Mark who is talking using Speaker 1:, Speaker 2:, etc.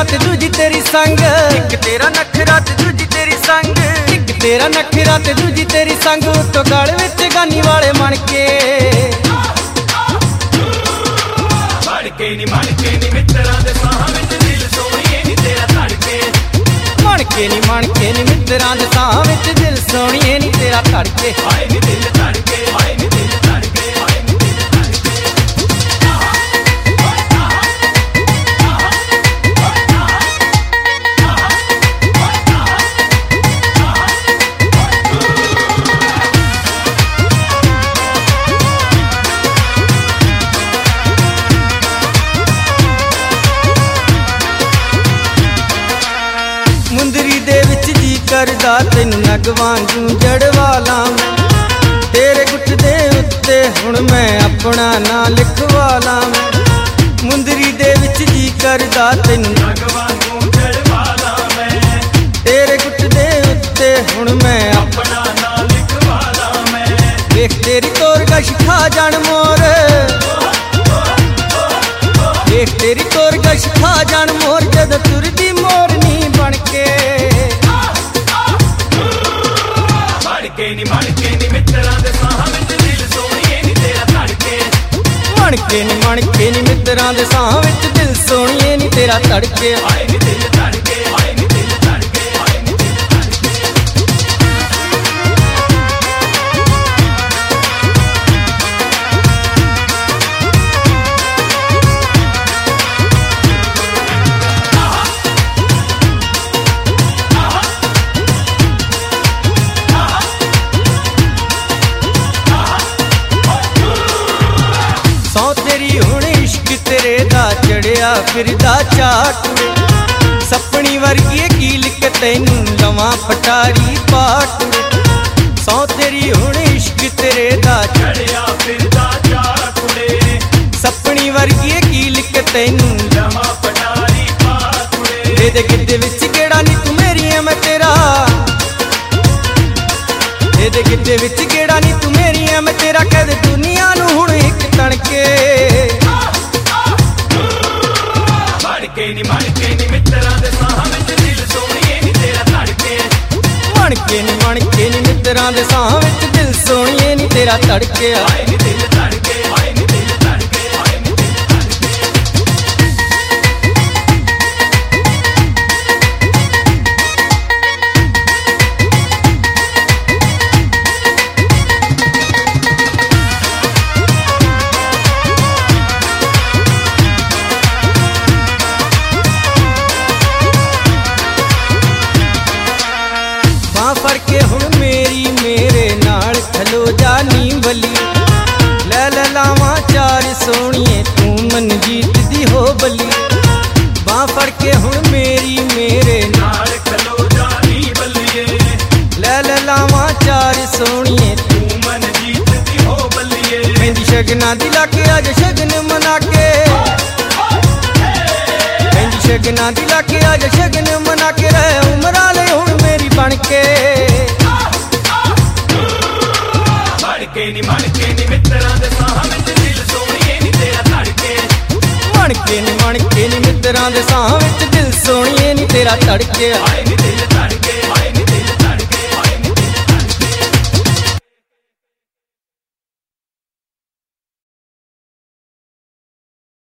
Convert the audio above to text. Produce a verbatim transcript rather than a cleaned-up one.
Speaker 1: ਤੇ ਦੂਜੀ ਤੇਰੀ ਸੰਗ,
Speaker 2: ਇੱਕ ਤੇਰਾ ਨਖਰਾ ਤੇ ਦੂਜੀ ਤੇਰੀ ਸੰਗ,
Speaker 1: ਇੱਕ ਤੇਰਾ ਨਖਰਾ ਤੇ ਦੂਜੀ ਤੇਰੀ ਸੰਗ, ਉੱਤੋਂ ਗਲ ਵਿੱਚ ਗਾਨੀ ਵਾਲੇ ਮਣ ਕੇ।
Speaker 2: ਮਣ ਕੇ ਨੀ ਮਣ ਕੇ ਨੀ ਮਿੱਤਰਾਂ ਦੇ ਸਾਹਾਂ ਵਿੱਚ ਦਿਲ ਸੋਹਣੀਏ ਨੀ ਤੇਰਾ ਧੜਕੇ।
Speaker 1: ਮਣ ਕੇ ਨੀ ਮਣ ਕੇ ਨੀ ਮਿੱਤਰਾਂ ਦੇ ਸਾਹਾਂ ਵਿੱਚ ਦਿਲ ਸੋਹਣੀਏ ਨੀ ਤੇਰਾ ਧੜਕੇ।
Speaker 2: ਹਾਏ ਨੀ ਦਿਲ ਧੜਕੇ, ਹਾਏ ਨੀ ਦਿਲ ਧੜਕੇ, ਹਾਏ ਨੀ ਦਿਲ ਧੜਕੇ।
Speaker 1: ਮੁੰਦਰੀ ਦੇ ਵਿੱਚ ਜੀ ਕਰਦਾ ਤੈਨੂੰ ਨਗ ਵਾਂਗੂ ਜੜਵਾ ਲਾਵਾਂ, ਤੇਰੇ ਗੁੱਟ ਦੇ ਉੱਤੇ ਹੁਣ ਮੈਂ ਆਪਣਾ ਨਾਂ ਲਿਖਵਾ ਲਾਵਾਂ। ਮੁੰਦਰੀ ਦੇ ਵਿੱਚ ਜੀ ਕਰਦਾ ਤੈਨੂੰ
Speaker 2: ਨਗ ਵਾਂਗੂ ਜੜਵਾ ਲਾਵਾਂ,
Speaker 1: ਤੇਰੇ ਗੁੱਟ ਦੇ ਉੱਤੇ ਹੁਣ ਮੈਂ
Speaker 2: ਆਪਣਾ ਨਾਂ ਲਿਖਵਾ ਲਾਵਾਂ।
Speaker 1: ਵੇਖ ਤੇਰੀ ਤੋਰ ਗਸ਼ ਖਾ ਜਾਣ ਮੋਰ, ਵੇਖ ਤੇਰੀ ਤੋਰ ਗਸ਼ ਖਾ ਜਾਣ ਮੋਰ, ਜਦੋਂ ਤੁਰਦੀ ਮੋਰਨੀ ਬਣ ਕੇ।
Speaker 2: ਮਣ ਕੇ ਨੀ ਮਣ ਕੇ ਨੀ ਮਿੱਤਰਾਂ ਦੇ ਸਾਹਾਂ ਵਿੱਚ ਦਿਲ ਸੋਹਣੀਏ ਨੀ ਤੇਰਾ ਧੜਕੇ।
Speaker 1: ਮਣ ਕੇ ਨੀ ਮਣ ਕੇ ਨੀ ਮਿੱਤਰਾਂ ਦੇ ਸਾਹਾਂ ਵਿੱਚ ਦਿਲ ਸੋਹਣੀਏ ਨੀ ਤੇਰਾ ਧੜਕੇ।
Speaker 2: ਹਾਏ ਨੀ ਦਿਲ ਧੜਕੇ, ਹਾਏ ਨੀ ਦਿਲ ਧੜਕੇ, ਹਾਏ ਨੀ ਦਿਲ ਧੜਕੇ। ਸੌ ਤੇਰੀ ਹੁਣ ਇਸ਼ਕ ਤੇਰੇ ਦਾ ਚੜਿਆ ਫਿਰਦਾ ਚਾਟੂਏ, ਸੱਪਣੀ ਵਰਗੀ ਕੀ ਲਿਖ ਤੈਨੂੰ ਲਵਾਂ ਪਟਾਰੀ ਪਾਟੂਏ। ਸੌ ਤੇਰੀ ਹੁਣ ਇਸ਼ਕ ਤੇਰੇ ਦਾ ਚੜਿਆ ਫਿਰਦਾ ਚਾਟੂਏ, ਸੱਪਣੀ ਵਰਗੀ ਕੀ ਲਿਖ ਤੈਨੂੰ ਲਵਾਂ ਪਟਾਰੀ ਪਾਟੂਏ। ਦੇ ਦੇ ਗਿੱਧੇ ਵਿੱਚ ਕਿਹੜਾ ਨੀ ਤੂੰ ਮੇਰੀ ਐ ਮੈਂ ਤੇਰਾ, ਦੇ ਦੇ ਗਿੱਧੇ ਵਿੱਚ ਕਿਹੜਾ ਨੀ ਤੂੰ ਮੇਰੀ ਐ ਮੈਂ ਤੇਰਾ, ਕਹਿ ਦੇ ਦੁਨੀਆ ਨੂੰ ਹੁਣ ਇੱਕ ਤਣਕੇ। ਮਣ ਕੇ ਨੀ ਮਣ ਕੇ ਨੀ ਮਿੱਤਰਾਂ ਦੇ ਸਾਹਾਂ ਵਿੱਚ ਦਿਲ ਸੋਹਣੀਏ ਨੀ ਤੇਰਾ ਧੜਕੇ। ਮਣ ਕੇ ਨੀ ਮਣ ਕੇ ਨੀ ਮਿੱਤਰਾਂ ਦੇ ਸਾਹਾਂ ਵਿੱਚ ਦਿਲ ਸੋਹਣੀਏ ਨੀ ਤੇਰਾ ਧੜਕੇ। ਹਾਏ ਨੀ ਦਿਲ ਧੜਕੇ, ਹਾਏ ਨੀ ਦਿਲ ਧੜਕੇ, ਹਾਏ ਨੀ ਦਿਲ ਧੜਕੇ। ਫੜ ਕੇ ਹੁਣ ਮੇਰੀ ਮੇਰੇ ਨਾਲ ਖਲੋ ਜਾ ਨੀ ਬਲੀ, ਲੈ ਲੈ ਲਾਵਾਂ ਚਾਰ ਸੋਹਣੀਏ ਤੂੰ ਮਨਜੀਤ ਦੀ ਹੋ ਬਲੀ। ਬਾਂਹ ਫੜ ਕੇ ਹੁਣ ਮੇਰੀ ਮੇਰੇ ਨਾਲ ਖਲੋ ਜਾ ਨੀ ਬੱਲੀਏ, ਲੈ ਲੈ ਲਾਵਾਂ ਚਾਰ ਸੋਹਣੀਏ ਤੂੰ ਮਨਜੀਤ ਦੀ ਹੋ ਬੱਲੀਏ। ਮਹਿੰਦੀ ਸ਼ਗਨਾਂ ਦੀ ਲਾ ਕੇ ਅੱਜ ਸ਼ਗਨ ਮਨਾ ਕੇ, ਮਹਿੰਦੀ ਸ਼ਗਨਾਂ ਦੀ ਲਾ ਕੇ ਅੱਜ ਸ਼ਗਨ ਮਨਾ ਕੇ, ਰਹਿ ਉਮਰਾਂ ਲਈ ਹੁਣ ਮੇਰੀ ਬਣ ਕੇ। ਮਣ ਕੇ ਨੀ ਮਣ ਕੇ ਨੀ ਮਿੱਤਰਾਂ ਦੇ ਸਾਹਾਂ ਵਿੱਚ ਦਿਲ ਸੋਹਣੀਏ ਨੀ ਤੇਰਾ ਧੜਕੇ। ਮਣ ਕੇ ਨੀ ਮਣ ਕੇ ਨੀ ਮਿੱਤਰਾਂ ਦੇ ਸਾਹਾਂ ਵਿੱਚ ਦਿਲ ਸੋਹਣੀਏ ਨੀ ਤੇਰਾ ਧੜਕੇ। ਹਾਏ ਨੀ